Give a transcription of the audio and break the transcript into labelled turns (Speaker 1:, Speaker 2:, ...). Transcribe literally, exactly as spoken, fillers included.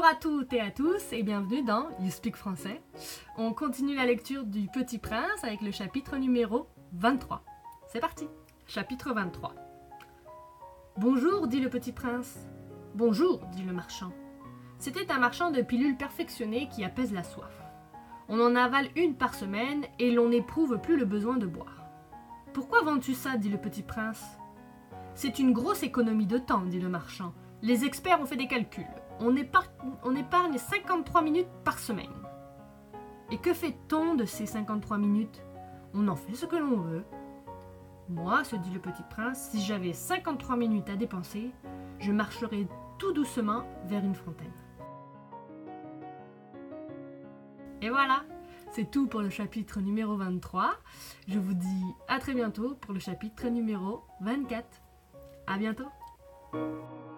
Speaker 1: à toutes et à tous et bienvenue dans You Speak Français. On continue la lecture du Petit Prince avec le chapitre numéro vingt-trois. C'est parti, chapitre vingt-trois. Bonjour, dit le Petit Prince. Bonjour, dit le marchand. C'était un marchand de pilules perfectionnées qui apaise la soif. On en avale une par semaine et l'on n'éprouve plus le besoin de boire. Pourquoi vends-tu ça, dit le Petit Prince. C'est une grosse économie de temps, dit le marchand. Les experts ont fait des calculs. On épargne, on épargne cinquante-trois minutes par semaine. Et que fait-on de ces cinquante-trois minutes? On en fait ce que l'on veut. Moi, se dit le Petit Prince, si j'avais cinquante-trois minutes à dépenser, je marcherais tout doucement vers une fontaine. Et voilà, c'est tout pour le chapitre numéro vingt-trois. Je vous dis à très bientôt pour le chapitre numéro vingt-quatre. À bientôt.